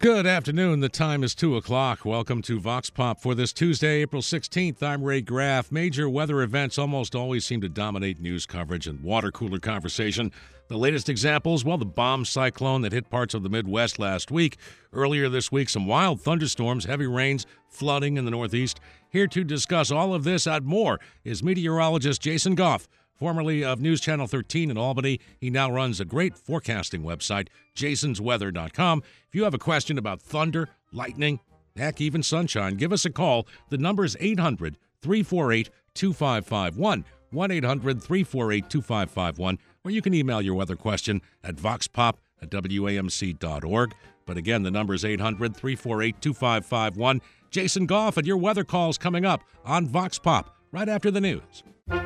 Good afternoon. The time is 2 o'clock. Welcome to Vox Pop for this Tuesday, April 16th. I'm Ray Graff. Major weather events almost always seem to dominate news coverage and water cooler conversation. The latest examples, well, the bomb cyclone that hit parts of the Midwest last week. Earlier this week, some wild thunderstorms, heavy rains, flooding in the Northeast. Here to discuss all of this and more is meteorologist Jason Goff. Formerly of News Channel 13 in Albany, he now runs a great forecasting website, jasonsweather.com. If you have a question about thunder, lightning, heck, even sunshine, give us a call. The number is 800-348-2551, 1-800-348-2551, or you can email your weather question at voxpop@wamc.org. But again, the number is 800-348-2551. Jason Goff and your weather calls coming up on Vox Pop right after the news.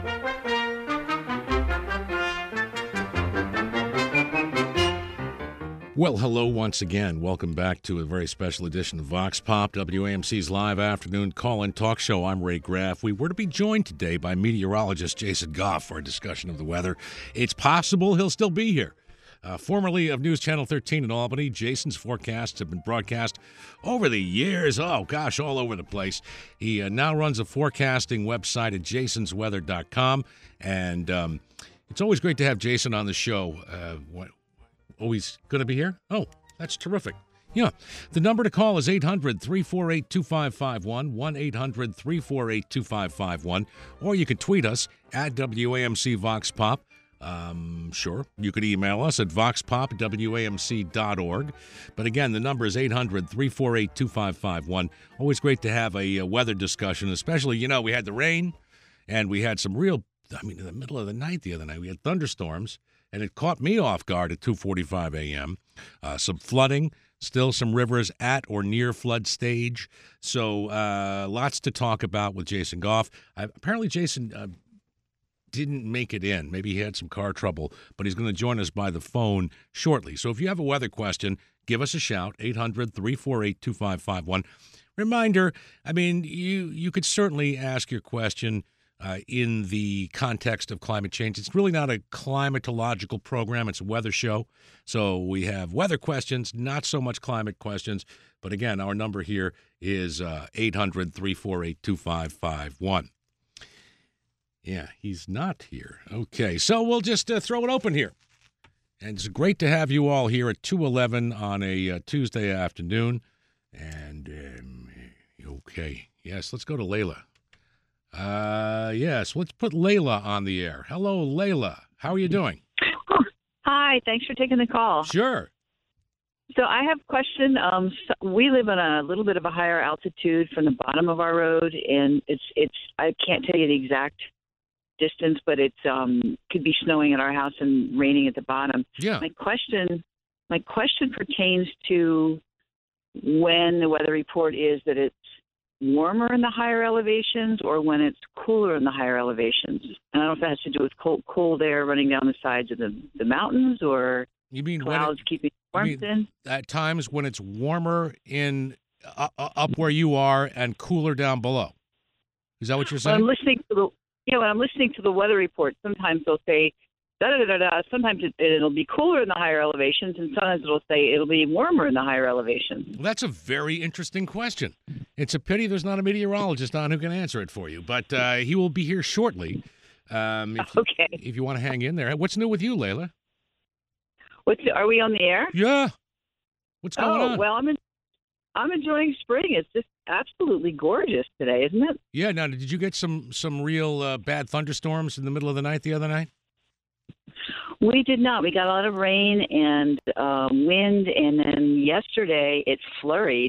Well, hello once again. Welcome back to a very special edition of Vox Pop, WAMC's live afternoon call-in talk show. I'm Ray Graff. We were to be joined today by meteorologist Jason Goff for a discussion of the weather. It's possible he'll still be here. Formerly of News Channel 13 in Albany, Jason's forecasts have been broadcast over the years. Oh, gosh, all over the place. He now runs a forecasting website at jasonsweather.com, and it's always great to have Jason on the show. Oh, he's going to be here? Oh, that's terrific. Yeah. The number to call is 800-348-2551, 1-800-348-2551, or you can tweet us at WAMC Vox Pop. Sure. You could email us at voxpop@wamc.org. But again, the number is 800-348-2551. Always great to have a weather discussion, especially, we had the rain, and we had some in the middle of the night the other night, we had thunderstorms. And it caught me off guard at 2:45 a.m. Some flooding, still some rivers at or near flood stage. So lots to talk about with Jason Goff. Apparently Jason didn't make it in. Maybe he had some car trouble, but he's going to join us by the phone shortly. So if you have a weather question, give us a shout, 800-348-2551. Reminder, you could certainly ask your question in the context of climate change. It's really not a climatological program. It's a weather show. So we have weather questions, not so much climate questions. But again, our number here is 800-348-2551. Yeah, he's not here. Okay, so we'll just throw it open here. And it's great to have you all here at 2:11 on a Tuesday afternoon. And, okay, yes, let's go to Layla. Yes, let's put Layla on the air. Hello, Layla. How are you doing? Hi, thanks for taking the call. Sure. So I have a question. We live on a little bit of a higher altitude from the bottom of our road, and it's I can't tell you the exact distance, but it's could be snowing at our house and raining at the bottom. Yeah. My question pertains to when the weather report is that it's warmer in the higher elevations or when it's cooler in the higher elevations. And I don't know if that has to do with cold air running down the sides of the mountains or you mean clouds keeping warmth in. At times when it's warmer in up where you are and cooler down below. Is that what you're saying? When I'm listening to the weather report, sometimes they'll say da-da-da-da-da. Sometimes it'll be cooler in the higher elevations, and sometimes it'll say it'll be warmer in the higher elevations. Well, that's a very interesting question. It's a pity there's not a meteorologist on who can answer it for you, but he will be here shortly. If you want to hang in there. What's new with you, Layla? Are we on the air? Yeah. What's going on? Well, I'm enjoying spring. It's just absolutely gorgeous today, isn't it? Yeah. Now, did you get some real bad thunderstorms in the middle of the night the other night? We did not. We got a lot of rain and wind, and then yesterday it flurried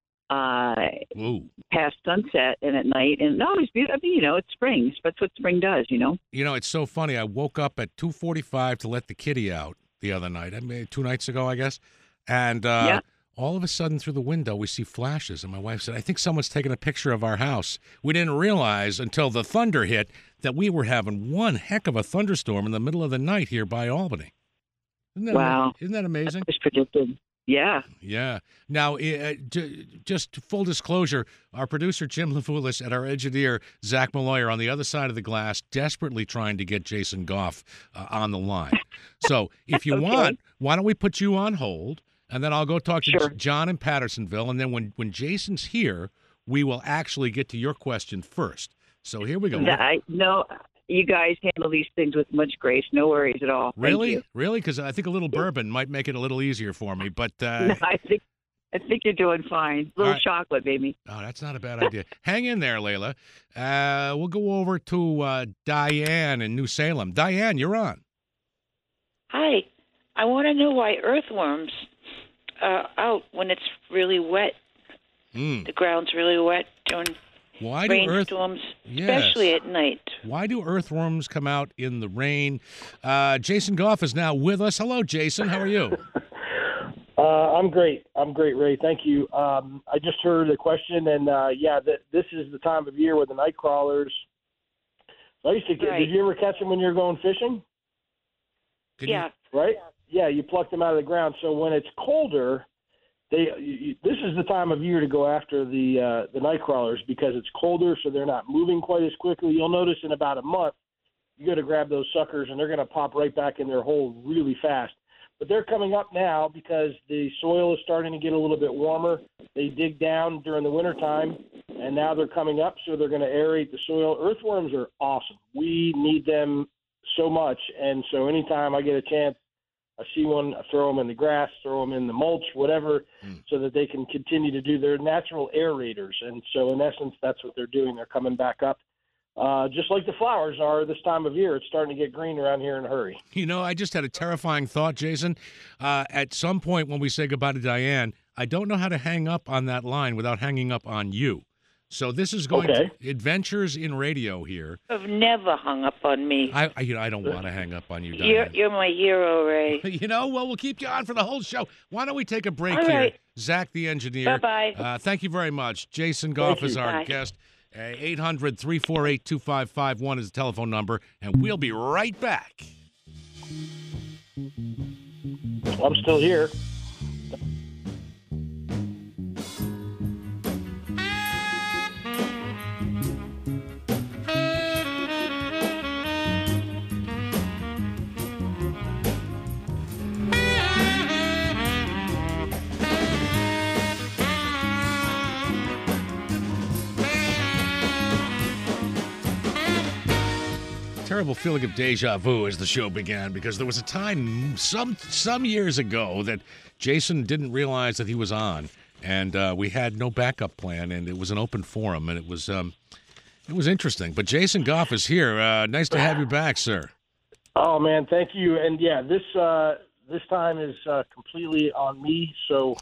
past sunset and at night. And no, it's beautiful. It's spring. That's what spring does, It's so funny. I woke up at 2:45 to let the kitty out the other night. 2 nights ago, I guess. And all of a sudden through the window, we see flashes. And my wife said, I think someone's taking a picture of our house. We didn't realize until the thunder hit that we were having one heck of a thunderstorm in the middle of the night here by Albany. Wow. Isn't that amazing? That was predicted. Yeah. Yeah. Now, just full disclosure, our producer, Jim Levulis, and our engineer, Zach Malloy, are on the other side of the glass, desperately trying to get Jason Goff on the line. So if you want, why don't we put you on hold? and then I'll go talk to Sure. John in Pattersonville, and then when Jason's here, we will actually get to your question first. So here we go. No, you guys handle these things with much grace. No worries at all. Thank Really? you. Really? Because I think a little bourbon might make it a little easier for me. But No, I think you're doing fine. A little right. chocolate, baby. oh, that's not a bad idea. Hang in there, Layla. We'll go over to Diane in New Salem. Diane, you're on. Hi. I want to know why earthworms are out when it's really wet. Mm. The ground's really wet during Why do rainstorms, Yes. especially at night. Why do earthworms come out in the rain? Jason Goff is now with us. Hello, Jason. How are you? I'm great. Ray. Thank you. I just heard a question, and this is the time of year with the night crawlers. I used to. Right. Did you ever catch them when you were going fishing? Yeah. Right. Yeah, you pluck them out of the ground. So when it's colder, this is the time of year to go after the night crawlers because it's colder, so they're not moving quite as quickly. You'll notice in about a month, you got to grab those suckers, and they're going to pop right back in their hole really fast. But they're coming up now because the soil is starting to get a little bit warmer. They dig down during the wintertime, and now they're coming up, so they're going to aerate the soil. Earthworms are awesome. We need them so much, and so anytime I get a chance, I see one, I throw them in the grass, throw them in the mulch, whatever, so that they can continue to do their natural aerators. And so in essence, that's what they're doing. They're coming back up. Just like the flowers are this time of year. It's starting to get green around here in a hurry. You know, I just had a terrifying thought, Jason. At some point when we say goodbye to Diane, I don't know how to hang up on that line without hanging up on you. So this is going to Adventures in Radio here. You've never hung up on me. I don't want to hang up on you, Diane. You're my hero, Ray. Well, we'll keep you on for the whole show. Why don't we take a break All here? right. Zach, the engineer. Bye-bye. Thank you very much. Jason Goff is our Bye. guest. 800-348-2551 is the telephone number, and we'll be right back. I'm still here. Terrible feeling of deja vu as the show began, because there was a time some years ago that Jason didn't realize that he was on, and we had no backup plan, and it was an open forum, and it was interesting. But Jason Goff is here. Nice to have you back, sir. Oh man, thank you. And yeah, this time is completely on me. So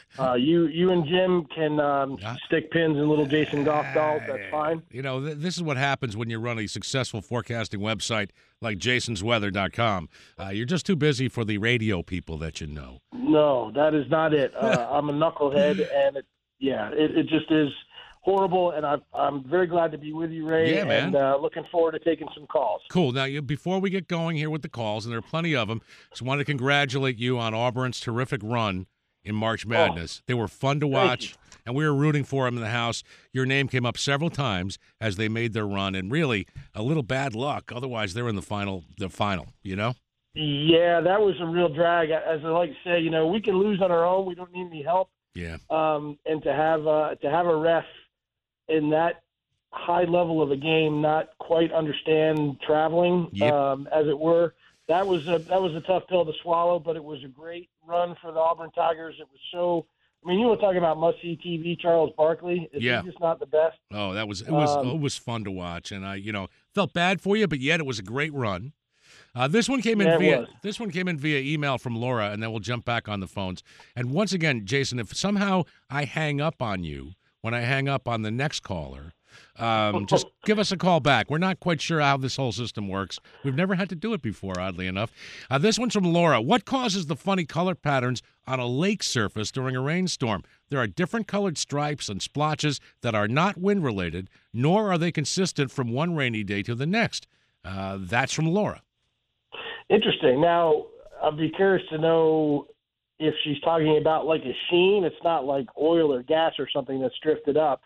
you and Jim can stick pins in little Jason Goff dolls. That's fine. You know, this is what happens when you run a successful forecasting website like jasonsweather.com. You're just too busy for the radio people that you know. No, that is not it. I'm a knucklehead, and it just is horrible. And I'm very glad to be with you, Ray. Yeah, man. And looking forward to taking some calls. Cool. Now, before we get going here with the calls, and there are plenty of them, just wanted to congratulate you on Auburn's terrific run in March Madness. They were fun to watch, and we were rooting for them in the house. Your name came up several times as they made their run, and really a little bad luck. Otherwise, they're in the final, you know? Yeah, that was a real drag. As I like to say, we can lose on our own. We don't need any help. Yeah. And to have a ref in that high level of a game not quite understand traveling, as it were, that was a tough pill to swallow. But it was a great run for the Auburn Tigers. It was so. I mean, you were talking about must-see TV, Charles Barkley. Is he just not the best? Oh, it was fun to watch, and I felt bad for you, but yet it was a great run. This one came in via email from Laura, and then we'll jump back on the phones. And once again, Jason, if somehow I hang up on you when I hang up on the next caller, just give us a call back. We're not quite sure how this whole system works. We've never had to do it before, oddly enough. This one's from Laura. What causes the funny color patterns on a lake surface during a rainstorm? There are different colored stripes and splotches that are not wind-related, nor are they consistent from one rainy day to the next. That's from Laura. Interesting. Now, I'd be curious to know if she's talking about like a sheen. It's not like oil or gas or something that's drifted up.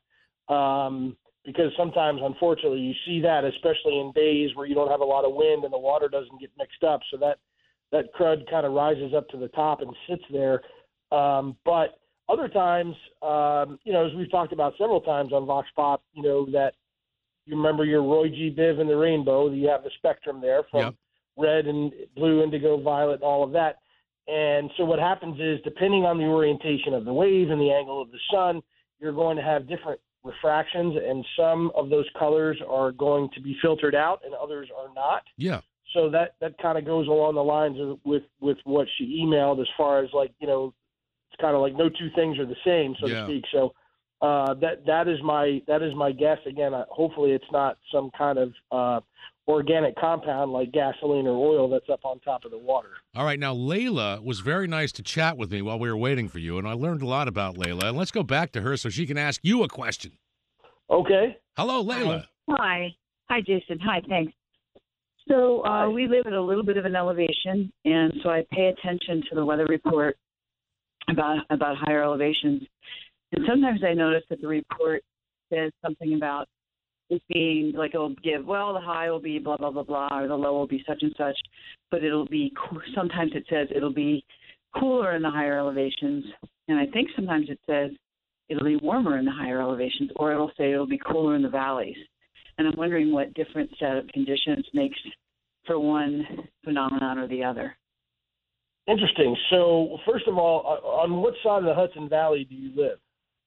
Because sometimes, unfortunately, you see that, especially in days where you don't have a lot of wind and the water doesn't get mixed up. So that crud kind of rises up to the top and sits there. But other times, as we've talked about several times on Vox Pop, that you remember your Roy G. Biv and the rainbow. You have the spectrum there from red and blue, indigo, violet, and all of that. And so what happens is, depending on the orientation of the wave and the angle of the sun, you're going to have different refractions, and some of those colors are going to be filtered out and others are not. Yeah. So that kind of goes along the lines of with what she emailed, as far as it's kind of like no two things are the same, so to speak. So that is my guess. Again, hopefully it's not some kind of organic compound like gasoline or oil that's up on top of the water. All right. Now, Layla was very nice to chat with me while we were waiting for you, and I learned a lot about Layla. And let's go back to her so she can ask you a question. Okay. Hello, Layla. Hi, Jason. Hi, thanks. So we live at a little bit of an elevation, and so I pay attention to the weather report about higher elevations. And sometimes I notice that the report says something about it being like, it'll give, well, the high will be blah, blah, blah, blah, or the low will be such and such, but it'll be, sometimes it says it'll be cooler in the higher elevations, and I think sometimes it says it'll be warmer in the higher elevations, or it'll say it'll be cooler in the valleys. And I'm wondering what different set of conditions makes for one phenomenon or the other. Interesting. So, first of all, on what side of the Hudson Valley do you live?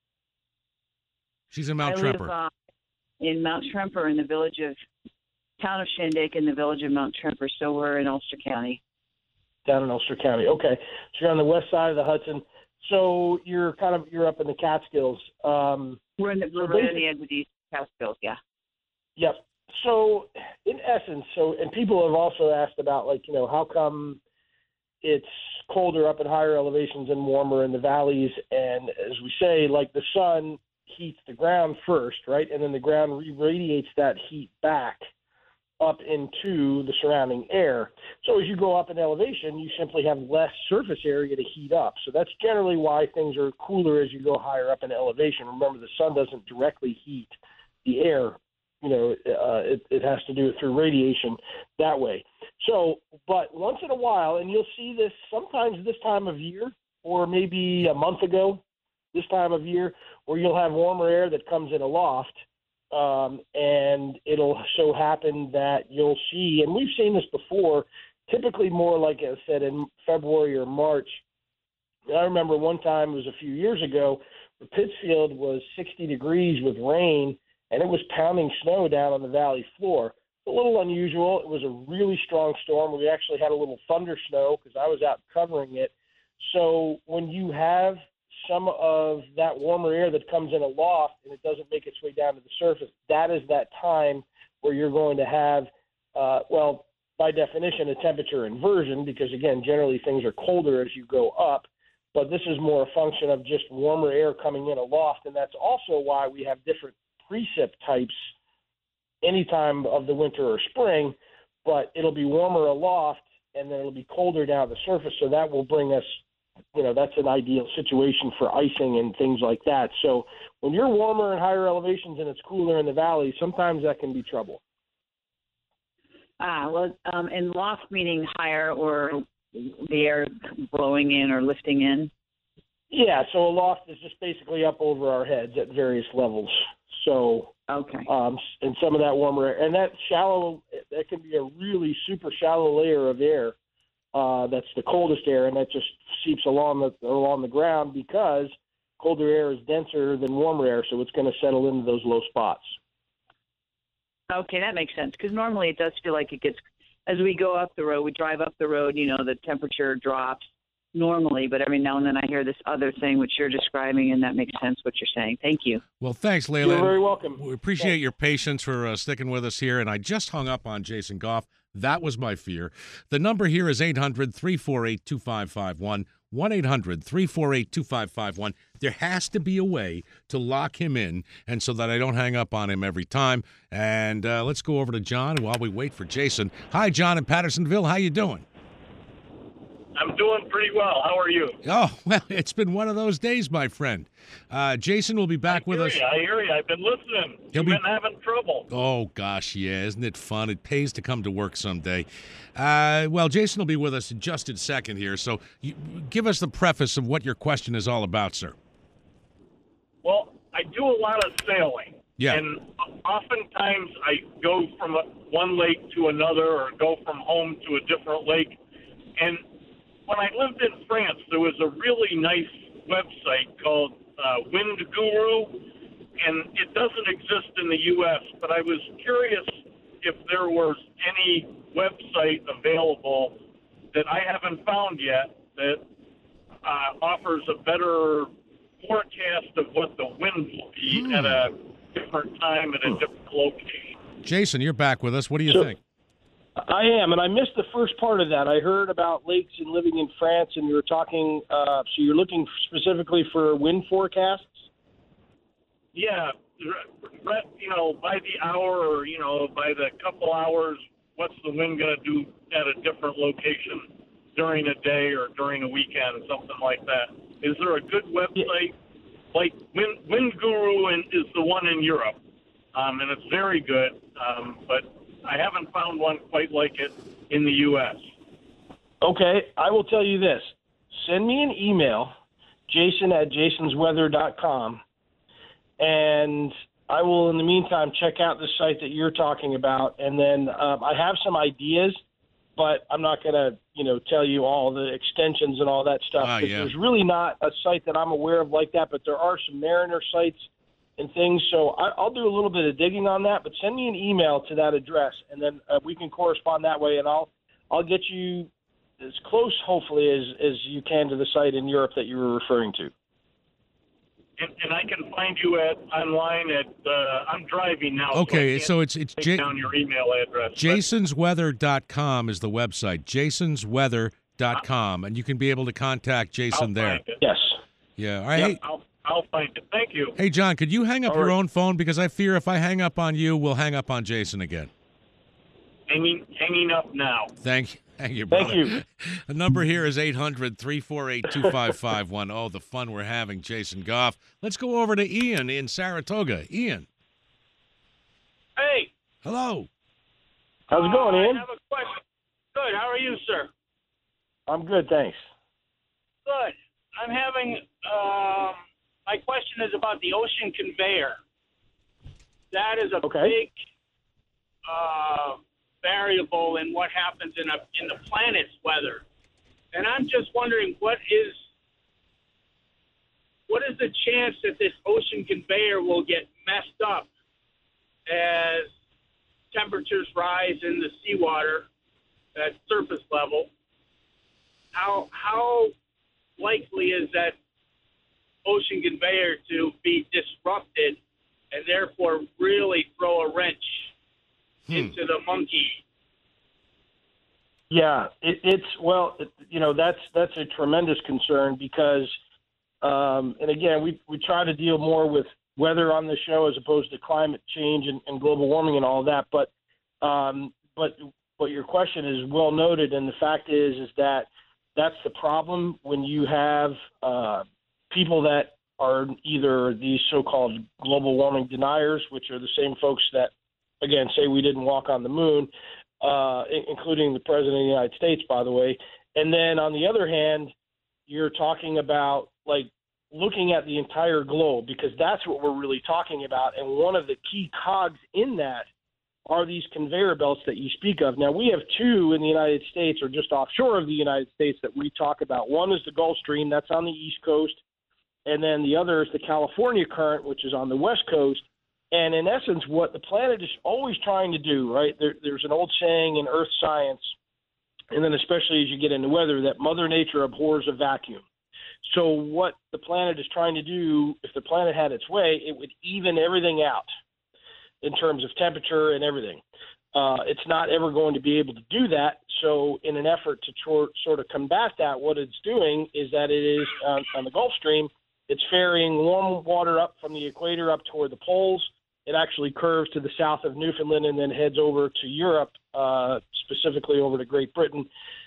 She's in Mount Tremper. I live in Mount Tremper, in the town of Shandaken, in the village of Mount Tremper. So we're in Ulster County. Down in Ulster County. Okay. So you're on the west side of the Hudson. So you're up in the Catskills. We're in the edge of the Catskills, yeah. Yep. So in essence, and people have also asked about, how come it's colder up at higher elevations and warmer in the valleys? And as we say, the sun heats the ground first, right? And then the ground radiates that heat back up into the surrounding air. So as you go up in elevation, you simply have less surface area to heat up. So that's generally why things are cooler as you go higher up in elevation. Remember, the sun doesn't directly heat the air. It has to do it through radiation that way. So, but once in a while, and you'll see this sometimes this time of year, or maybe a month ago this time of year, where you'll have warmer air that comes in aloft, and it'll so happen that you'll see, and we've seen this before, typically more, like I said, in February or March. I remember one time, it was a few years ago, where Pittsfield was 60 degrees with rain, and it was pounding snow down on the valley floor. A little unusual. It was a really strong storm. We actually had a little thunder snow because I was out covering it. So when you have some of that warmer air that comes in aloft and it doesn't make its way down to the surface, that is that time where you're going to have, by definition, a temperature inversion, because, again, generally things are colder as you go up. But this is more a function of just warmer air coming in aloft, and that's also why we have different precip types any time of the winter or spring, but it'll be warmer aloft and then it'll be colder down the surface. So that will bring us, that's an ideal situation for icing and things like that. So when you're warmer in higher elevations and it's cooler in the valley, sometimes that can be trouble. And loft meaning higher, or the air blowing in or lifting in? Yeah, so a loft is just basically up over our heads at various levels. So, okay. And some of that warmer air, and that can be a really super shallow layer of air. That's the coldest air, and that just seeps along the ground because colder air is denser than warmer air, so it's going to settle into those low spots. Okay, that makes sense, because normally it does feel like it gets, as we go up the road, we drive up the road, the temperature drops normally, but every now and then I hear this other thing which you're describing, and that makes sense what you're saying. Thank you. Well, thanks, Layla. You're very welcome. We appreciate your patience for sticking with us here, and I just hung up on Jason Goff. That was my fear. The number here is 800-348-2551, 1-800-348-2551. There has to be a way to lock him in, and so that I don't hang up on him every time. And let's go over to John while we wait for Jason. Hi, John in Pattersonville. How you doing? I'm doing pretty well. How are you? Oh, well, it's been one of those days, my friend. Jason will be back with us. I hear you. I've been listening. You've been having trouble. Oh, gosh, yeah. Isn't it fun? It pays to come to work someday. Well, Jason will be with us in just a second here. So give us the preface of what your question is all about, sir. Well, I do a lot of sailing. Yeah. And oftentimes I go from one lake to another or go from home to a different lake. And when I lived in France, there was a really nice website called Wind Guru, and it doesn't exist in the U.S., but I was curious if there was any website available that I haven't found yet that offers a better forecast of what the wind will be at a different time at a different location. Jason, you're back with us. What do you think? I am, and I missed the first part of that. I heard about lakes and living in France, and you were talking, so you're looking specifically for wind forecasts? Yeah, by the hour or, by the couple hours, what's the wind going to do at a different location during a day or during a weekend, something like that. Is there a good website? Like Wind Guru is the one in Europe, and it's very good, but I haven't found one quite like it in the U.S. Okay, I will tell you this. Send me an email, jason@jasonsweather.com, and I will, in the meantime, check out the site that you're talking about. And then I have some ideas, but I'm not going to, tell you all the extensions and all that stuff. There's really not a site that I'm aware of like that, but there are some Mariner sites and things. So I'll do a little bit of digging on that, but send me an email to that address, and then we can correspond that way, and I'll get you as close, hopefully, as you can to the site in Europe that you were referring to. And I can find you online at I'm driving now. Okay, so it's take down your email address. jasonsweather.com is the website. jasonsweather.com, and you can be able to contact Jason there. Yes. Yeah. All right. Yep, I'll find it. Thank you. Hey, John, could you hang up your own phone? Because I fear if I hang up on you, we'll hang up on Jason again. Hanging up now. Thank you, brother. Thank you. The number here is 800-348-2551. Oh, the fun we're having, Jason Goff. Let's go over to Ian in Saratoga. Ian. Hey. Hello. How's it going, Ian? I have a question. Good. How are you, sir? I'm good, thanks. Good. I'm having my question is about the ocean conveyor. That is a big variable in what happens in the planet's weather, and I'm just wondering what is the chance that this ocean conveyor will get messed up as temperatures rise in the seawater at surface level? How likely is that ocean conveyor to be disrupted and therefore really throw a wrench into the monkey? Yeah, that's a tremendous concern because, and again, we try to deal more with weather on the show as opposed to climate change and global warming and all that. But your question is well noted, and the fact is that that's the problem when you have people that are either these so-called global warming deniers, which are the same folks that, again, say we didn't walk on the moon, including the President of the United States, by the way. And then on the other hand, you're talking about like looking at the entire globe, because that's what we're really talking about. And one of the key cogs in that are these conveyor belts that you speak of. Now, we have two in the United States, or just offshore of the United States, that we talk about. One is the Gulf Stream, that's on the East Coast, and then the other is the California Current, which is on the West Coast. And in essence, what the planet is always trying to do, right, there's an old saying in earth science, and then especially as you get into weather, that Mother Nature abhors a vacuum. So what the planet is trying to do, if the planet had its way, it would even everything out in terms of temperature and everything. It's not ever going to be able to do that. So in an effort to sort of combat that, what it's doing is that it is on the Gulf Stream, it's ferrying warm water up from the equator up toward the poles. It actually curves to the south of Newfoundland and then heads over to Europe, specifically over to Great Britain.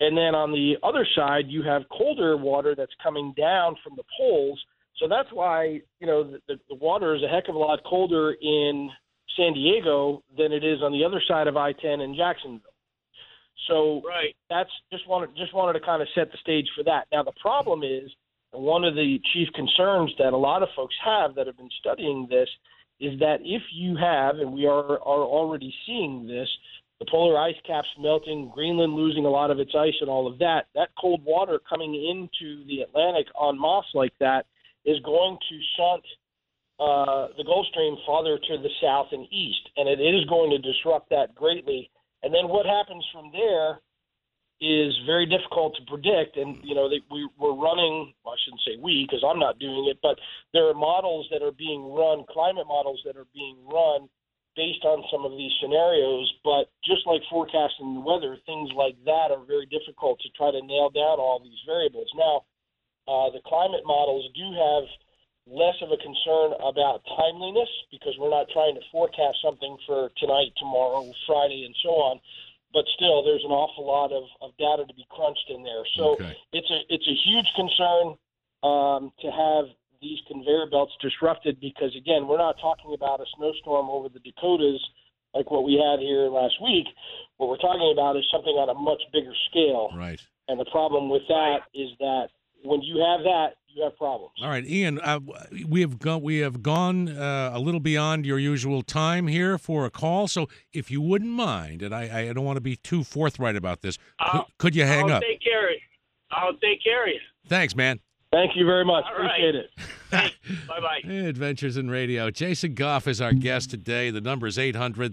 And then on the other side, you have colder water that's coming down from the poles. So that's why, the water is a heck of a lot colder in San Diego than it is on the other side of I-10 in Jacksonville. So Right. that's just wanted to kind of set the stage for that. Now, the problem is, and one of the chief concerns that a lot of folks have that have been studying this is that if you have, and we are already seeing this, the polar ice caps melting, Greenland losing a lot of its ice and all of that, that cold water coming into the Atlantic en masse like that is going to shunt the Gulf Stream farther to the south and east, and it is going to disrupt that greatly. And then what happens from there is very difficult to predict. And, we're running, I shouldn't say we, because I'm not doing it, but there are models that are being run, climate models that are being run based on some of these scenarios. But just like forecasting the weather, things like that are very difficult to try to nail down all these variables. Now, the climate models do have less of a concern about timeliness because we're not trying to forecast something for tonight, tomorrow, Friday, and so on. But still, there's an awful lot of data to be crunched in there. So it's a huge concern to have these conveyor belts disrupted because, again, we're not talking about a snowstorm over the Dakotas like what we had here last week. What we're talking about is something on a much bigger scale. Right. And the problem with that is that when you have that, you have problems. All right, Ian, we have gone a little beyond your usual time here for a call. So if you wouldn't mind, and I don't want to be too forthright about this, could you hang up? I'll take care of you. Thanks, man. Thank you very much. All Appreciate right. it. Thanks. Bye-bye. Adventures in Radio. Jason Goff is our guest today. The number is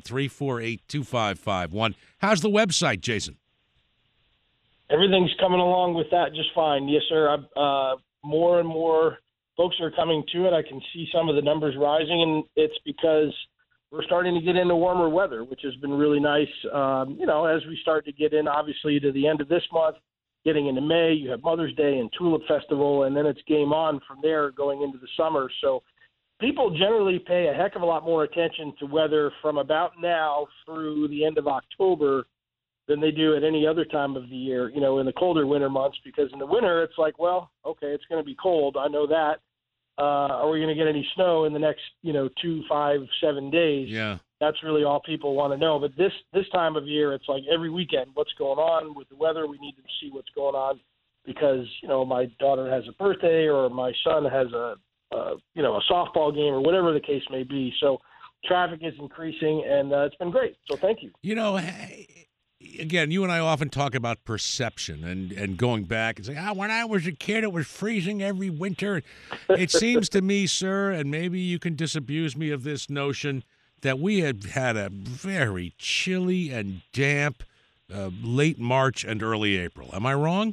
800-348-2551. How's the website, Jason? Everything's coming along with that just fine. Yes, sir. More and more folks are coming to it. I can see some of the numbers rising, and it's because we're starting to get into warmer weather, which has been really nice. As we start to get in, obviously, to the end of this month, getting into May, you have Mother's Day and Tulip Festival, and then it's game on from there going into the summer. So people generally pay a heck of a lot more attention to weather from about now through the end of October than they do at any other time of the year, in the colder winter months, because in the winter it's like, well, okay, it's going to be cold. I know that. Are we going to get any snow in the next, 2, 5, 7 days? Yeah. That's really all people want to know. But this time of year, it's like every weekend, what's going on with the weather? We need to see what's going on because, my daughter has a birthday or my son has a softball game or whatever the case may be. So traffic is increasing, and it's been great. So thank you. Again, you and I often talk about perception and going back and saying, when I was a kid, it was freezing every winter. It seems to me, sir, and maybe you can disabuse me of this notion, that we had a very chilly and damp late March and early April. Am I wrong?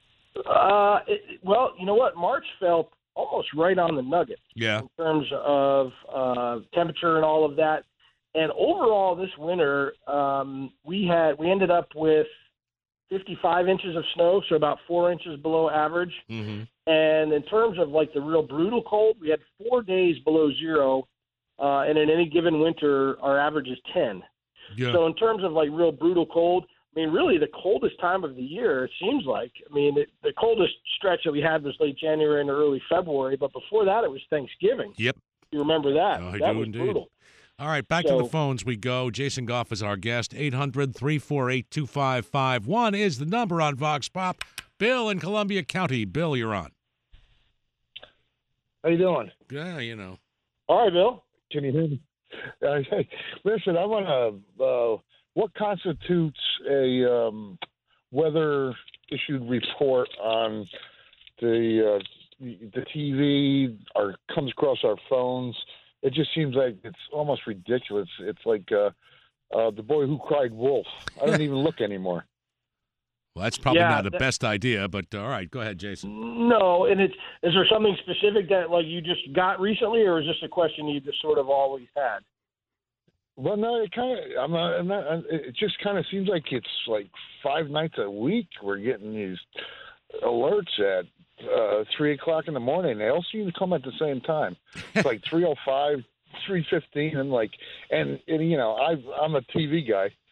Well, you know what? March felt almost right on the nugget in terms of temperature and all of that. And overall, this winter, we ended up with 55 inches of snow, so about 4 inches below average. Mm-hmm. And in terms of like the real brutal cold, we had 4 days below zero. And in any given winter, our average is 10. Yeah. So in terms of like real brutal cold, really the coldest time of the year, it seems like. The coldest stretch that we had was late January and early February, but before that it was Thanksgiving. Yep. You remember that? I That do was indeed. brutal. All right, back to the phones we go. Jason Goff is our guest. 800-348-2551 is the number on Vox Pop. Bill in Columbia County. Bill, you're on. How you doing? Yeah, All right, Bill. Can you hear me? Listen, I want to. What constitutes a weather-issued report on the TV or comes across our phones? It just seems like it's almost ridiculous. It's like The Boy Who Cried Wolf. I don't even look anymore. Well, that's probably not the best idea, but all right, go ahead, Jason. No, and is there something specific that like you just got recently, or is this a question you just sort of always had? Well, no, it just kind of seems like it's like 5 nights a week we're getting these alerts at 3 o'clock in the morning. They all seem to come at the same time. It's like 3:05, 3:15, and I'm a TV guy.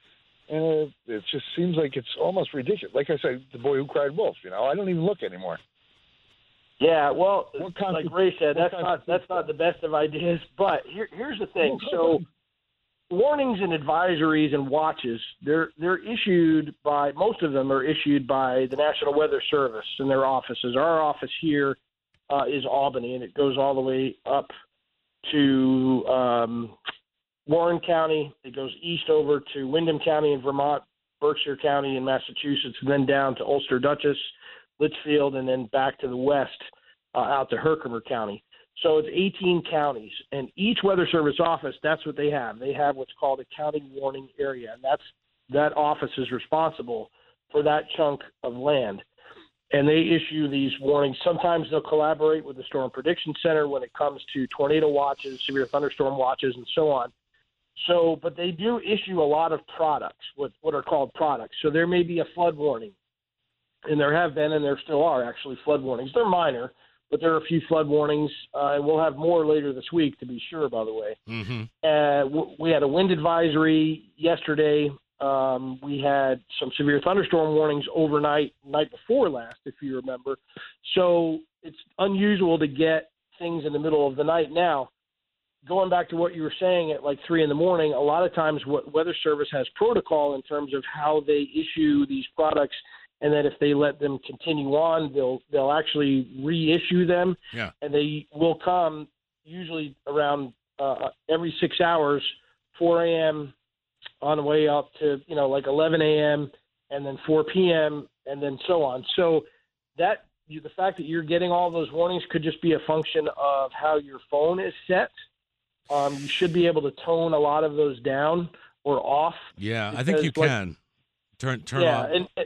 and it just seems like it's almost ridiculous. Like I said, the boy who cried wolf. I don't even look anymore. Yeah, well, like Ray said, that's not the best of ideas. But here's the thing. So warnings and advisories and watches, they're issued by, most of them are issued by the National Weather Service in their offices. Our office here is Albany, and it goes all the way up to Warren County. It goes east over to Windham County in Vermont, Berkshire County in Massachusetts, and then down to Ulster Dutchess, Litchfield, and then back to the west out to Herkimer County. So it's 18 counties, and each Weather Service office, that's what they have. They have what's called a county warning area, and that office is responsible for that chunk of land. And they issue these warnings. Sometimes they'll collaborate with the Storm Prediction Center when it comes to tornado watches, severe thunderstorm watches, and so on. So, but they do issue a lot of products, what are called products. So there may be a flood warning. And there have been, and there still are actually flood warnings. They're minor, but there are a few flood warnings, and we'll have more later this week, to be sure, by the way. Mm-hmm. We had a wind advisory yesterday. We had some severe thunderstorm warnings overnight, night before last, if you remember. So it's unusual to get things in the middle of the night. Now, going back to what you were saying at like 3 in the morning, a lot of times what Weather Service has protocol in terms of how they issue these products, and then if they let them continue on, they'll actually reissue them. Yeah. And they will come usually around every 6 hours, 4 a.m. on the way up to, like 11 a.m. and then 4 p.m. and then so on. So the fact that you're getting all those warnings could just be a function of how your phone is set. You should be able to tone a lot of those down or off. Yeah, I think you can. Turn off.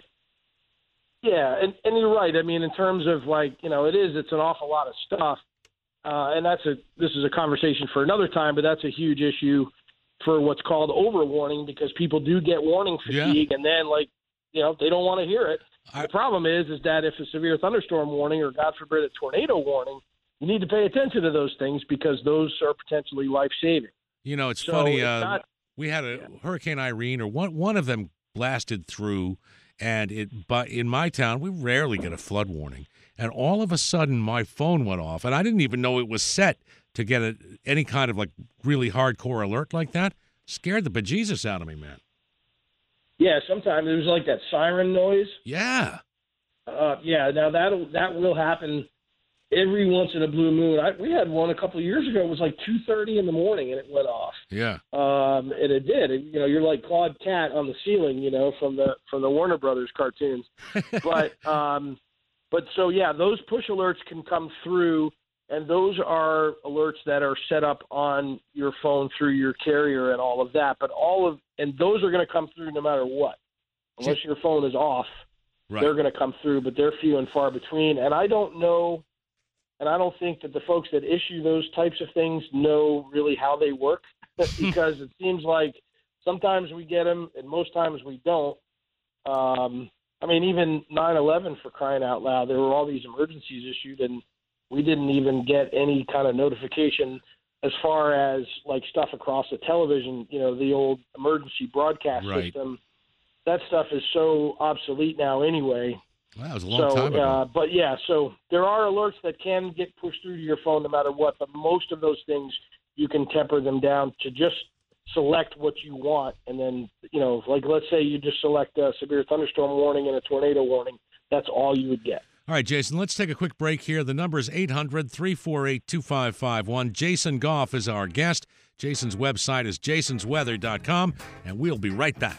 And you're right. I mean, in terms of it's an awful lot of stuff. And this is a conversation for another time, but that's a huge issue for what's called overwarning, because people do get warning fatigue, and then they don't want to hear it. The problem is that if a severe thunderstorm warning or, God forbid, a tornado warning, you need to pay attention to those things because those are potentially life-saving. It's funny. We had a Hurricane Irene, or one of them blasted through, but in my town, we rarely get a flood warning. And all of a sudden, my phone went off, and I didn't even know it was set to get any kind of really hardcore alert like that. Scared the bejesus out of me, man. Yeah, sometimes it was like that siren noise. Yeah. Now that will happen every once in a blue moon. We had one a couple of years ago. It was like 2:30 in the morning, and it went off. Yeah. And it did. You're like Claude Cat on the ceiling, from the Warner Brothers cartoons. But so yeah, those push alerts can come through, and those are alerts that are set up on your phone through your carrier and all of that. But and those are going to come through no matter what, unless your phone is off. Right. They're going to come through, but they're few and far between. And I don't know. And I don't think that the folks that issue those types of things know really how they work, because it seems like sometimes we get them and most times we don't. Even 9/11, for crying out loud, there were all these emergencies issued, and we didn't even get any kind of notification as far as stuff across the television, the old emergency broadcast system. That stuff is so obsolete now anyway. Wow, that was a long time ago. But yeah, so there are alerts that can get pushed through to your phone no matter what, but most of those things you can temper them down to just select what you want. And then, let's say you just select a severe thunderstorm warning and a tornado warning. That's all you would get. All right, Jason, let's take a quick break here. The number is 800-348-2551. Jason Goff is our guest. Jason's website is jasonsweather.com, and we'll be right back.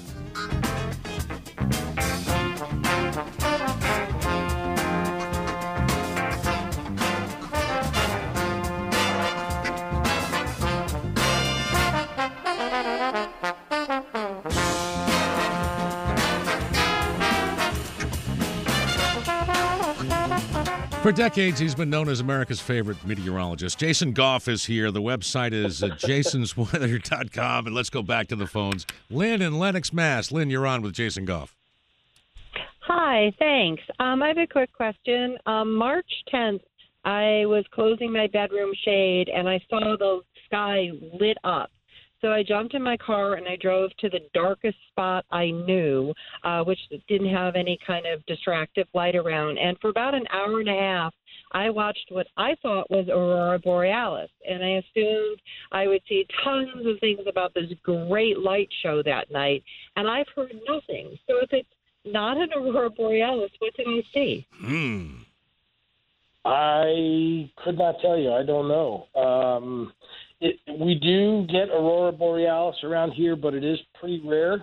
For decades, he's been known as America's favorite meteorologist. Jason Goff is here. The website is jasonsweather.com. And let's go back to the phones. Lynn in Lenox, Mass. Lynn, you're on with Jason Goff. Hi, thanks. I have a quick question. March 10th, I was closing my bedroom shade, and I saw the sky lit up. So I jumped in my car and I drove to the darkest spot I knew, which didn't have any kind of distractive light around. And for about an hour and a half, I watched what I thought was Aurora Borealis. And I assumed I would see tons of things about this great light show that night. And I've heard nothing. So if it's not an Aurora Borealis, what did I see? I could not tell you. I don't know. We do get Aurora Borealis around here, but it is pretty rare.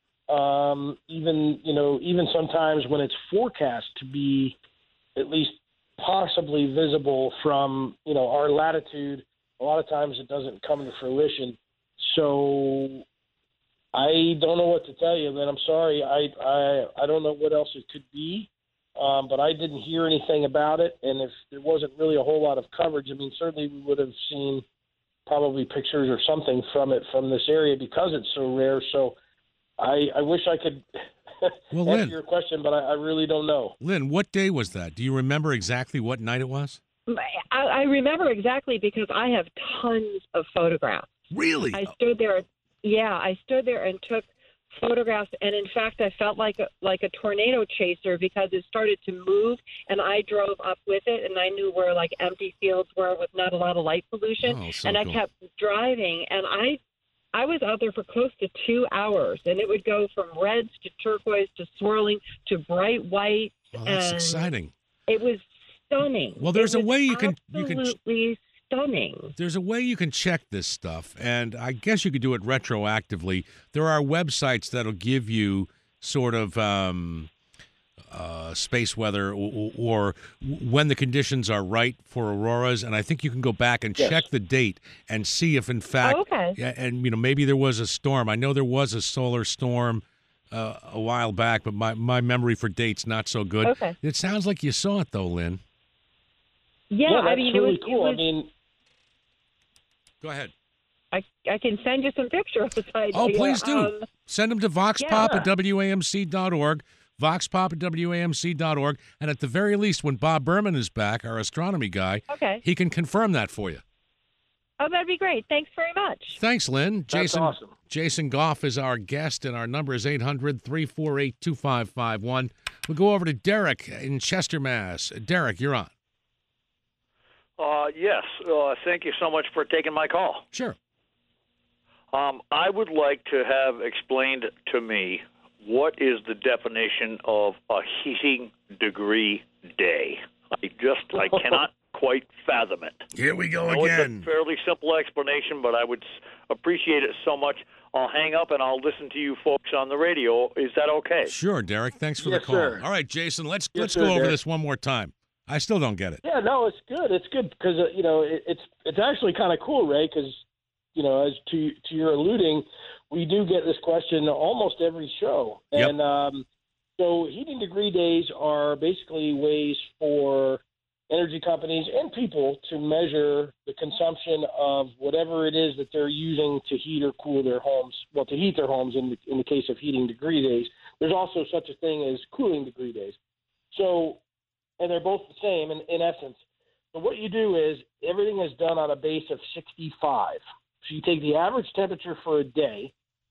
Even sometimes when it's forecast to be at least possibly visible from, our latitude, a lot of times it doesn't come to fruition. So I don't know what to tell you, man. I'm sorry. I don't know what else it could be. But I didn't hear anything about it, and if there wasn't really a whole lot of coverage, certainly we would have seen probably pictures or something from it from this area because it's so rare. So I wish I could answer Lynn, your question, but I really don't know. Lynn, what day was that? Do you remember exactly what night it was? I remember exactly because I have tons of photographs. Really? I stood there. Yeah, I stood there and took photographs, and in fact I felt like a tornado chaser because it started to move and I drove up with it, and I knew where empty fields were with not a lot of light pollution. And I kept driving, and I was out there for close to 2 hours, and it would go from reds to turquoise to swirling to bright white. Oh, that's exciting. It was stunning. Well, there's a way you can absolutely stunning. There's a way you can check this stuff, and I guess you could do it retroactively. There are websites that'll give you sort of space weather or when the conditions are right for auroras, and I think you can go back and check the date and see if, in fact, and maybe there was a storm. I know there was a solar storm a while back, but my memory for dates not so good. Okay. It sounds like you saw it, though, Lynn. Yeah, that's really cool. Go ahead. I can send you some pictures. Oh, please do. Send them to voxpop at WAMC.org, voxpop at WAMC.org, and at the very least, when Bob Berman is back, our astronomy guy, he can confirm that for you. Oh, that'd be great. Thanks very much. Thanks, Lynn. That's awesome. Jason Goff is our guest, and our number is 800-348-2551. We'll go over to Derek in Chester, Mass. Derek, you're on. Yes. Thank you so much for taking my call. Sure. I would like to have explained to me what is the definition of a heating degree day. I cannot quite fathom it. Here we go again. It's a fairly simple explanation, but I would appreciate it so much. I'll hang up and I'll listen to you folks on the radio. Is that okay? Sure, Derek. Thanks for the call. Sir. All right, Jason, let's go over this one more time. I still don't get it. Yeah, no, it's good. It's good because it's actually kind of cool, Ray. Because as to your alluding, we do get this question almost every show, and so heating degree days are basically ways for energy companies and people to measure the consumption of whatever it is that they're using to heat or cool their homes. Well, to heat their homes in the case of heating degree days. There's also such a thing as cooling degree days. So. And they're both the same in essence. But what you do is everything is done on a base of 65. So you take the average temperature for a day,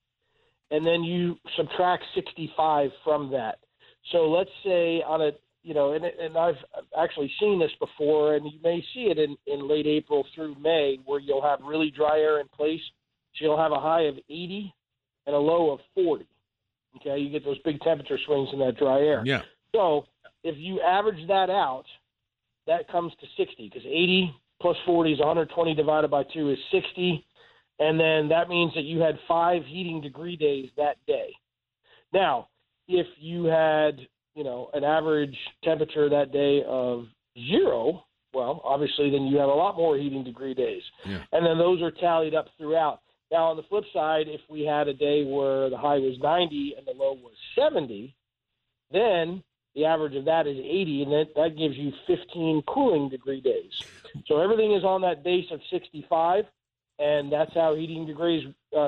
and then you subtract 65 from that. So let's say on a, and I've actually seen this before, and you may see it in late April through May, where you'll have really dry air in place. So you'll have a high of 80 and a low of 40. Okay, you get those big temperature swings in that dry air. Yeah. So if you average that out, that comes to 60 because 80 plus 40 is 120 divided by 2 is 60. And then that means that you had 5 heating degree days that day. Now, if you had, an average temperature that day of 0, well, obviously then you have a lot more heating degree days. Yeah. And then those are tallied up throughout. Now, on the flip side, if we had a day where the high was 90 and the low was 70, then the average of that is 80, and that gives you 15 cooling degree days. So everything is on that base of 65, and that's how heating degrees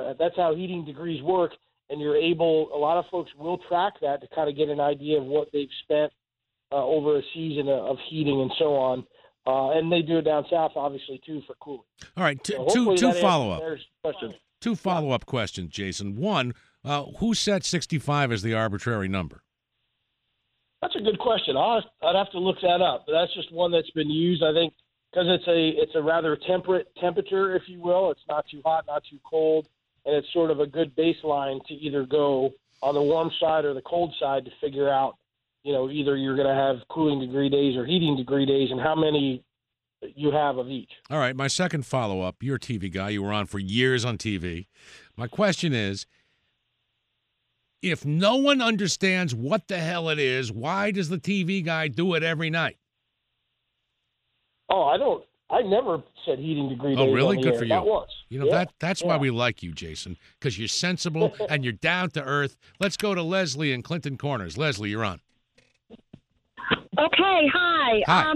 work. And you're able. A lot of folks will track that to kind of get an idea of what they've spent over a season of heating and so on. And they do it down south, obviously, too, for cooling. All right, so two follow-up. Two follow-up questions, Jason. One, who set 65 as the arbitrary number? That's a good question. I'd have to look that up, but that's just one that's been used, I think, because it's a rather temperate temperature, if you will. It's not too hot, not too cold, and it's sort of a good baseline to either go on the warm side or the cold side to figure out, either you're going to have cooling degree days or heating degree days and how many you have of each. All right, my second follow-up, you're a TV guy. You were on for years on TV. My question is, if no one understands what the hell it is, why does the TV guy do it every night? Oh, I never said heating degree days. Oh, really? On the Good air. for you. That was. That's why we like you, Jason, because you're sensible and you're down to earth. Let's go to Leslie in Clinton Corners. Leslie, you're on. Okay, hi. Hi.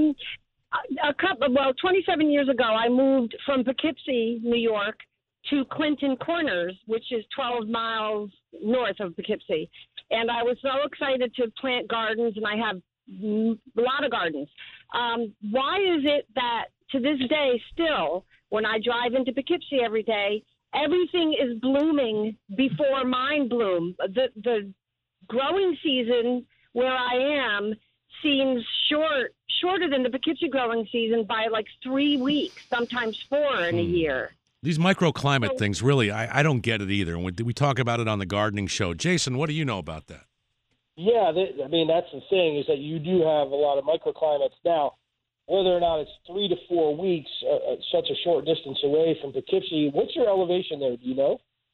27 years ago, I moved from Poughkeepsie, New York, to Clinton Corners, which is 12 miles north of Poughkeepsie. And I was so excited to plant gardens, and I have a lot of gardens. Why is it that to this day still, when I drive into Poughkeepsie every day, everything is blooming before mine bloom? The growing season where I am seems shorter than the Poughkeepsie growing season by like 3 weeks, sometimes 4 in a year. These microclimate things, really, I don't get it either. And we talk about it on the gardening show. Jason, what do you know about that? Yeah, that's the thing, is that you do have a lot of microclimates now. Whether or not it's 3 to 4 weeks, such a short distance away from Poughkeepsie, what's your elevation there? Do you know?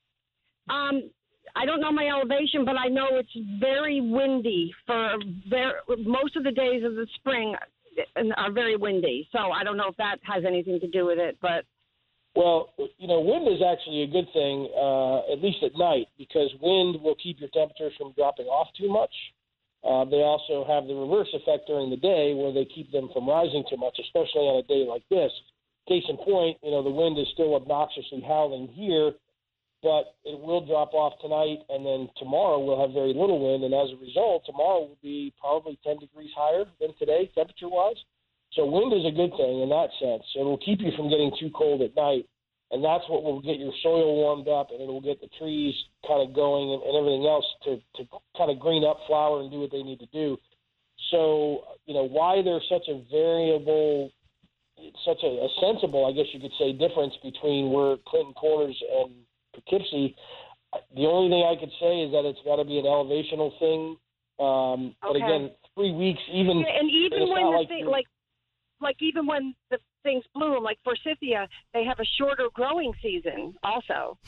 I don't know my elevation, but I know it's very windy most of the days of the spring are very windy. So I don't know if that has anything to do with it, but. Well, wind is actually a good thing, at least at night, because wind will keep your temperatures from dropping off too much. They also have the reverse effect during the day where they keep them from rising too much, especially on a day like this. Case in point, the wind is still obnoxiously howling here, but it will drop off tonight, and then tomorrow we'll have very little wind, and as a result, tomorrow will be probably 10 degrees higher than today, temperature-wise. So wind is a good thing in that sense. It will keep you from getting too cold at night, and that's what will get your soil warmed up, and it will get the trees kind of going and everything else to kind of green up, flower, and do what they need to do. So, why there's such a variable, such a sensible, I guess you could say, difference between where Clinton Corners and Poughkeepsie, the only thing I could say is that it's got to be an elevational thing. But again, 3 weeks, even. Yeah, and even when the thing, like even when the things bloom, like forsythia, they have a shorter growing season also.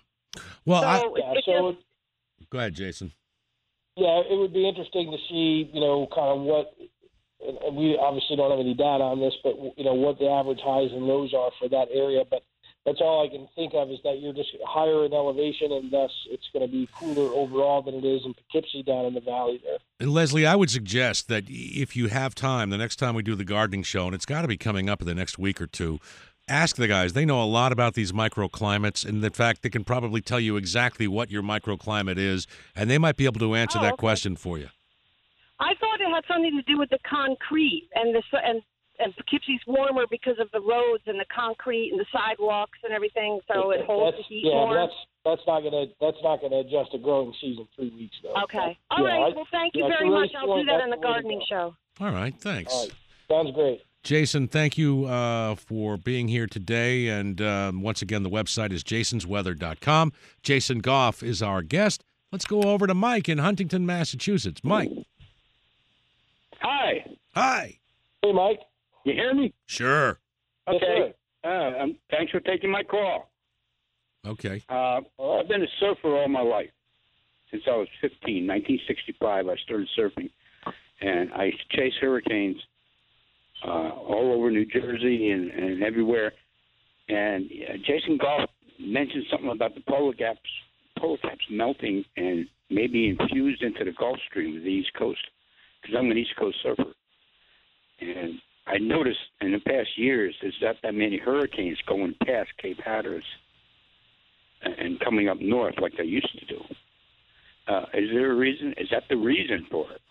Well, so go ahead, Jason. Yeah, it would be interesting to see, kind of what, and we obviously don't have any data on this, but, what the average highs and lows are for that area. But that's all I can think of, is that you're just higher in elevation, and thus it's going to be cooler overall than it is in Poughkeepsie down in the valley there. And Leslie, I would suggest that if you have time, the next time we do the gardening show, and it's got to be coming up in the next week or two, ask the guys. They know a lot about these microclimates, and in fact, they can probably tell you exactly what your microclimate is, and they might be able to answer that question for you. I thought it had something to do with the concrete and Poughkeepsie's warmer because of the roads and the concrete and the sidewalks and everything, so it holds the heat more. Yeah, that's not gonna adjust a growing season 3 weeks though. Okay. All right. Well, thank you very much. I'll do that in the gardening show. All right. Thanks. All right. Sounds great. Jason, thank you for being here today. And once again, the website is jasonsweather.com. Jason Goff is our guest. Let's go over to Mike in Huntington, Massachusetts. Mike. Hi. Hi. Hey, Mike. You hear me? Sure. Okay. Thanks for taking my call. Okay. I've been a surfer all my life. Since I was 15, 1965, I started surfing. And I chased hurricanes all over New Jersey and everywhere. And Jason Goff mentioned something about the polar caps melting and maybe infused into the Gulf Stream of the East Coast, because I'm an East Coast surfer. And I noticed in the past years there's not that many hurricanes going past Cape Hatteras and coming up north like they used to do. Is there a reason? Is that the reason for it?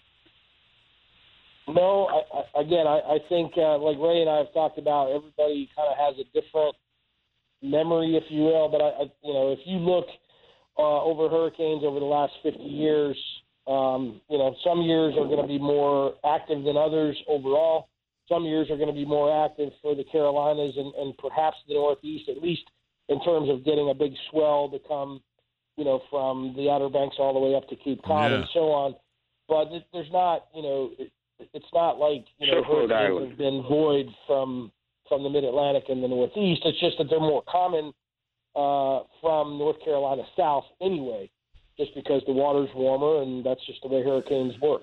No, I think like Ray and I have talked about, everybody kind of has a different memory, if you will. But if you look over hurricanes over the last 50 years, some years are going to be more active than others overall. Some years are going to be more active for the Carolinas and perhaps the Northeast, at least in terms of getting a big swell to come, from the Outer Banks all the way up to Cape Cod and so on. But there's not, it's not like, hurricanes have been void from the Mid-Atlantic and the Northeast. It's just that they're more common from North Carolina south anyway, just because the water's warmer, and that's just the way hurricanes work.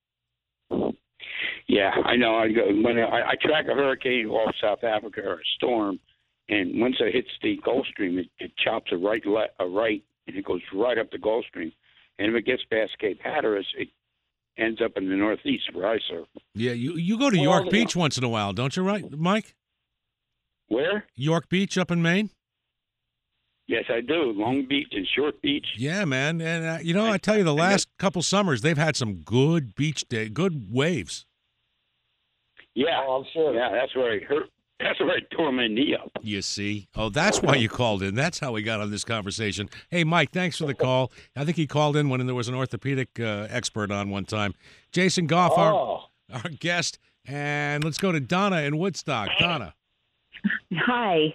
Yeah, I know. When I track a hurricane off South Africa or a storm, and once it hits the Gulf Stream, it chops a right, and it goes right up the Gulf Stream. And if it gets past Cape Hatteras, it ends up in the Northeast where I serve. Yeah, you go to York Beach once in a while, don't you, right, Mike? Where? York Beach up in Maine? Yes, I do. Long Beach and Short Beach. Yeah, man. And, I tell you, the last couple summers, they've had some good beach day, good waves. Yeah. Oh, I'm sure. Yeah, that's where I tore my knee up. You see? Oh, that's why you called in. That's how we got on this conversation. Hey, Mike, thanks for the call. I think he called in when there was an orthopedic expert on one time. Jason Goff, our guest. And let's go to Donna in Woodstock. Donna. Hi.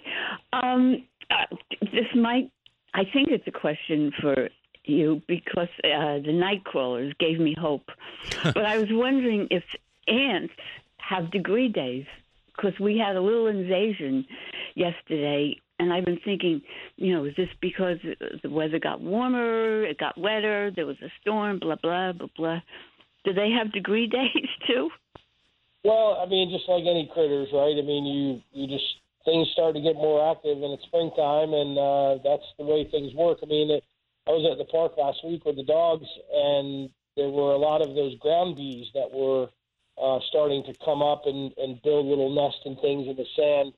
This might, I think it's a question for you because the night crawlers gave me hope. But I was wondering if ants have degree days, because we had a little invasion yesterday, and I've been thinking, is this because the weather got warmer, it got wetter, there was a storm, blah, blah, blah, blah. Do they have degree days too? Well, I mean, just like any critters, right? I mean, you just, things start to get more active in the springtime, and that's the way things work. I mean, I was at the park last week with the dogs, and there were a lot of those ground bees that were starting to come up and build little nests and things in the sand.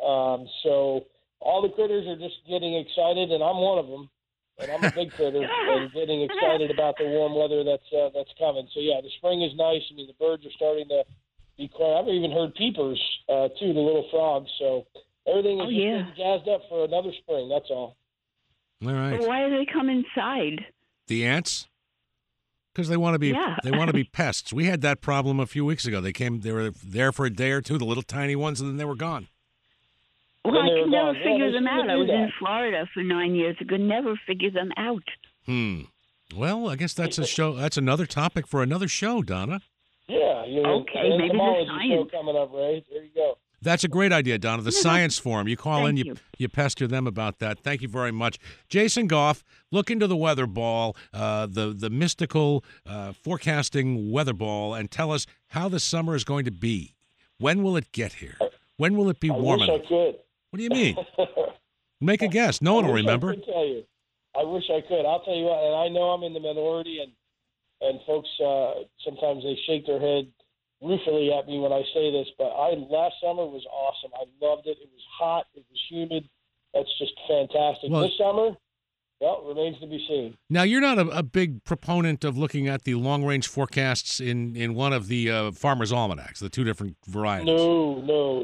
So all the critters are just getting excited, and I'm one of them, and I'm a big critter, and getting excited about the warm weather that's coming. So, yeah, the spring is nice. I mean, the birds are starting to be quiet. I've even heard peepers, too, the little frogs. So everything is just getting jazzed up for another spring. That's all. All right. But why do they come inside? The ants? Because they want to be they want to be pests. We had that problem a few weeks ago. They were there for a day or two, the little tiny ones, and then they were gone. Well, I can never figure them out. I was in Florida for 9 years. I could never figure them out. Well, I guess that's a show. That's another topic for another show, Donna. Yeah. Okay, maybe the science show coming up, Ray. There you go. That's a great idea, Donna. The Science Forum. You call in, you pester them about that. Thank you very much. Jason Goff, look into the weather ball, the mystical forecasting weather ball, and tell us how the summer is going to be. When will it get here? When will it be warm enough? I wish I could. What do you mean? Make a guess. No one will remember. I could tell you. I wish I could. I'll tell you what, and I know I'm in the minority, and folks sometimes they shake their head ruefully at me when I say this, but last summer was awesome. I loved it. It was hot. It was humid. That's just fantastic. This summer, well, remains to be seen. Now, you're not a big proponent of looking at the long-range forecasts in one of the Farmer's Almanacs, the two different varieties. No.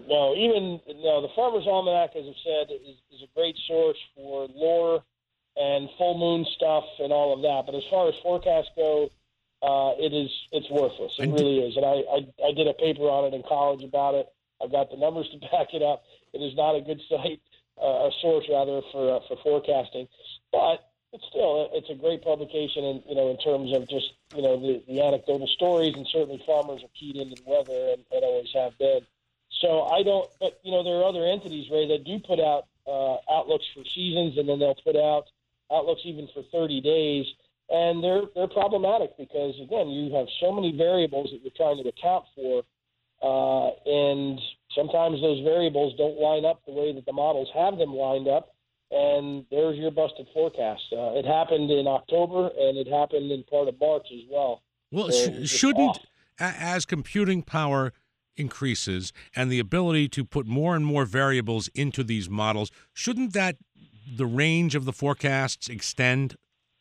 The Farmer's Almanac, as I've said, is a great source for lore and full moon stuff and all of that. But as far as forecasts go, it's worthless. It really is. And I did a paper on it in college about it. I've got the numbers to back it up. It is not a good site, a source rather for forecasting. But it's a great publication, and in terms of just the anecdotal stories, and certainly farmers are keyed into the weather and always have been. So I don't. But there are other entities, Ray, that do put out outlooks for seasons, and then they'll put out outlooks even for 30 days. And they're problematic because, again, you have so many variables that you're trying to account for, and sometimes those variables don't line up the way that the models have them lined up, and there's your busted forecast. It happened in October, and it happened in part of March as well. Well, shouldn't, as computing power increases and the ability to put more and more variables into these models, shouldn't the range of the forecasts extend?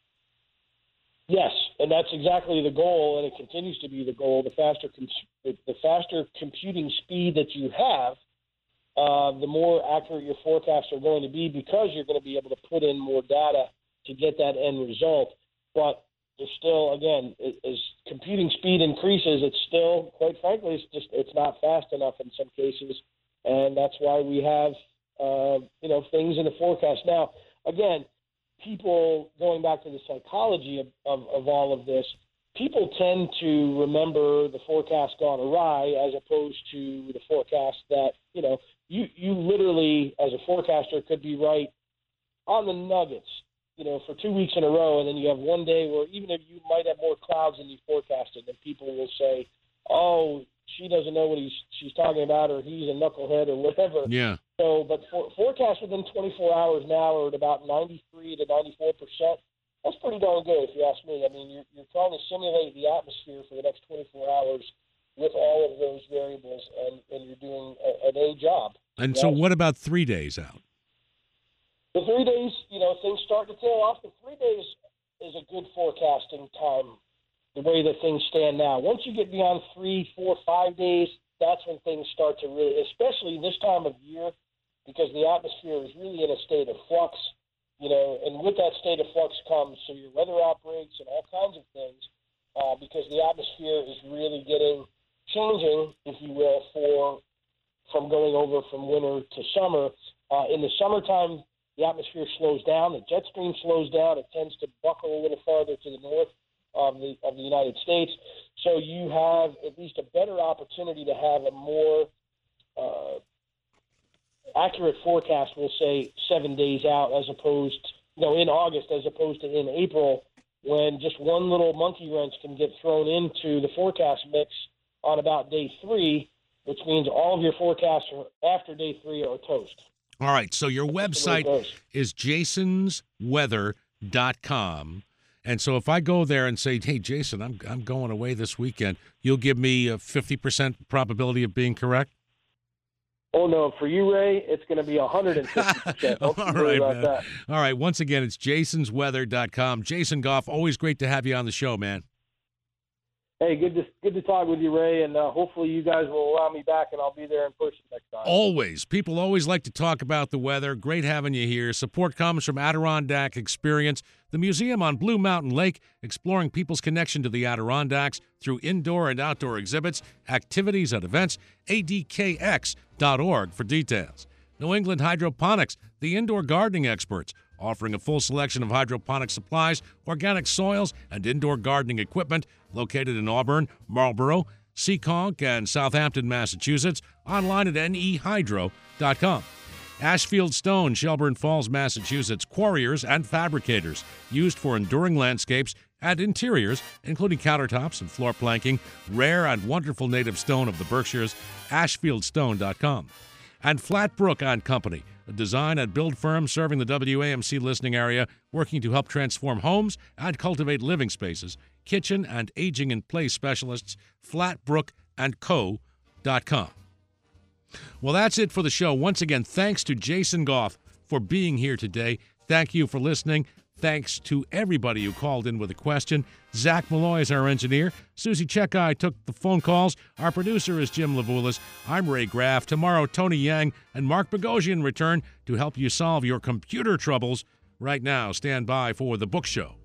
Yes, and that's exactly the goal, and it continues to be the goal. The faster computing speed that you have, the more accurate your forecasts are going to be, because you're going to be able to put in more data to get that end result. But there's still, again, as computing speed increases, it's still, quite frankly, it's not fast enough in some cases, and that's why we have things in the forecast. Now, again, people, going back to the psychology of all of this, people tend to remember the forecast gone awry as opposed to the forecast that, you literally, as a forecaster, could be right on the nuggets, for 2 weeks in a row, and then you have one day where even if you might have more clouds than you forecasted, then people will say, oh, she doesn't know what she's talking about, or he's a knucklehead, or whatever. Yeah. So, but forecasts within 24 hours now are at about 93 to 94%. That's pretty darn good, if you ask me. I mean, you're trying to simulate the atmosphere for the next 24 hours with all of those variables, and you're doing an A job. And so what about 3 days out? The 3 days, things start to tail off. The 3 days is a good forecasting time, the way that things stand now. Once you get beyond 3, 4, 5 days, that's when things start to really, especially this time of year, because the atmosphere is really in a state of flux, and with that state of flux comes severe weather outbreaks and all kinds of things, because the atmosphere is really changing, if you will, from going over from winter to summer. In the summertime, the atmosphere slows down, the jet stream slows down, it tends to buckle a little farther to the north of the United States. So you have at least a better opportunity to have a more accurate forecast, we'll say 7 days out, as opposed, in August, as opposed to in April, when just one little monkey wrench can get thrown into the forecast mix on about day 3, which means all of your forecasts after day 3 are toast. All right, so your website is jasonsweather.com. And so if I go there and say, hey, Jason, I'm going away this weekend, you'll give me a 50% probability of being correct? Oh, no. For you, Ray, it's going to be 150%. Don't worry about that. All right. Once again, it's jasonsweather.com. Jason Goff, always great to have you on the show, man. Hey, good to talk with you, Ray, and hopefully you guys will allow me back, and I'll be there in person next time. Always. People always like to talk about the weather. Great having you here. Support comes from Adirondack Experience, the museum on Blue Mountain Lake, exploring people's connection to the Adirondacks through indoor and outdoor exhibits, activities and events, adkx.org for details. New England Hydroponics, the indoor gardening experts, offering a full selection of hydroponic supplies, organic soils, and indoor gardening equipment, located in Auburn, Marlborough, Seekonk, and Southampton, Massachusetts, online at nehydro.com. Ashfield Stone, Shelburne Falls, Massachusetts, quarriers and fabricators, used for enduring landscapes and interiors, including countertops and floor planking, rare and wonderful native stone of the Berkshires, ashfieldstone.com. And Flatbrook & Company, a design and build firm serving the WAMC listening area, working to help transform homes and cultivate living spaces. Kitchen and aging in place specialists, flatbrookandco.com. Well, that's it for the show. Once again, thanks to Jason Goff for being here today. Thank you for listening. Thanks to everybody who called in with a question. Zach Malloy is our engineer. Susie Checkeye took the phone calls. Our producer is Jim Levulis. I'm Ray Graff. Tomorrow, Tony Yang and Mark Bogosian return to help you solve your computer troubles. Right now, stand by for The Book Show.